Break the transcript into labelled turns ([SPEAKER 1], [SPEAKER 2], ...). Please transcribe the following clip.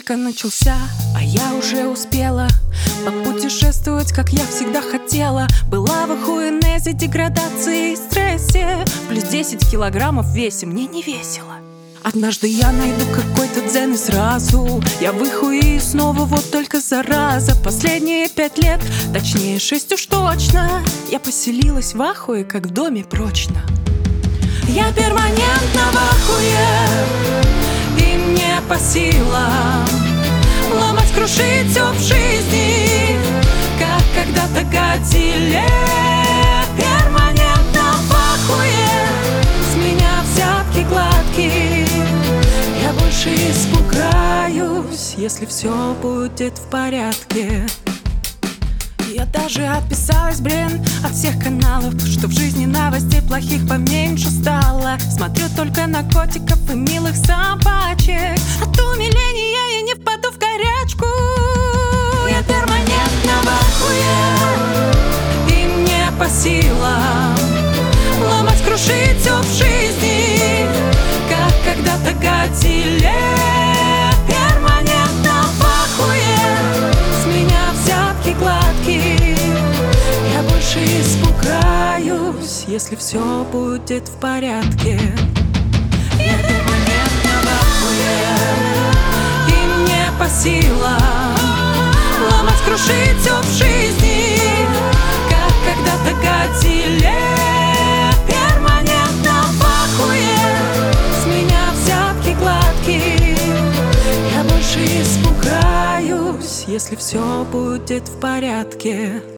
[SPEAKER 1] только начался, а я уже успела попутешествовать, как я всегда хотела. Была в охуенезе, деградации и стрессе. Плюс 10 килограммов в весе, мне не весело. Однажды я найду какой-то дзен и сразу я выхую снова, вот только зараза. Последние 5 лет, точнее 6 уж точно, я поселилась в ахуе, как в доме прочно. Я перманентно в ахуе, и мне по силам ломать, крушить все в жизни, как когда-то Годзилле. Перманентно в ахуе, с меня взятки гладкие. Я больше испугаюсь, если все будет в порядке. Я даже отписалась, блин, от всех каналов, что в жизни новостей плохих поменьше стало. Смотрю только на котиков и милых собачек. От умиления я не впаду в горячку. Я перманентно в ахуе, и мне по силам ломать, крушить все в жизни, как когда-то Годзилле. Перманентно в ахуе, с меня взятки гладкие. Я больше испугаюсь, если все будет в порядке. Я перманентно в ахуе, и мне по силам ломать, крушить все в жизни, как когда-то Годзилле. Перманентно в ахуе, с меня взятки гладкие. Я больше испугаюсь, если все будет в порядке.